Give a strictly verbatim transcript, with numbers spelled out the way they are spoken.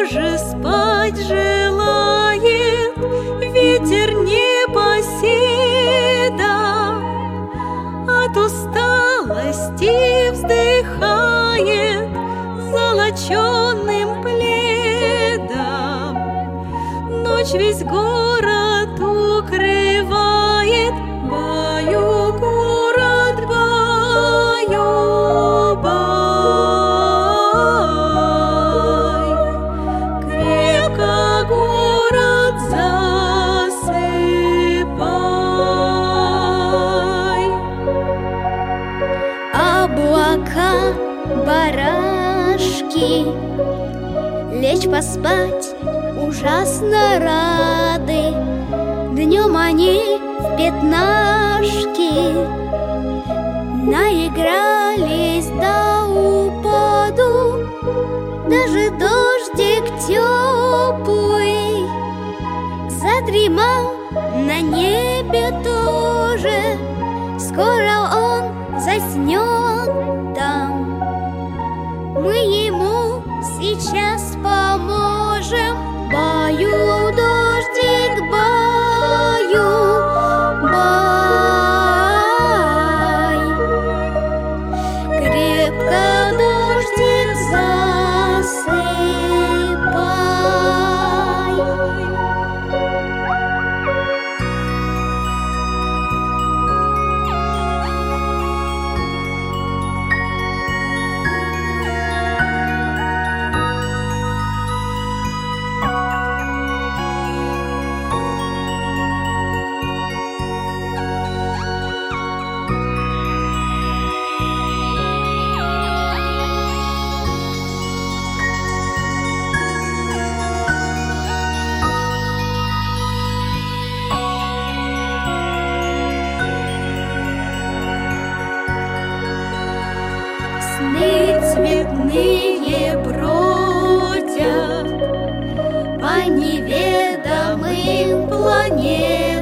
тоже спать желает, ветер непоседа, от усталости вздыхает золоченым пледом. Ночь весь город укрывает, баю, город, баю, бай. Крепко город засыпай. Облака, барашки, лечь поспать ужасно рады. Днем они в пятнашки наигрались до упаду. Даже дождик теплый задремал на небе тоже. Скоро он заснет там, мы ему сейчас поможем. Баю, дождик, баю, бай. Крепко дождик засыпай. Сны цветные бродят по неведомым планетам.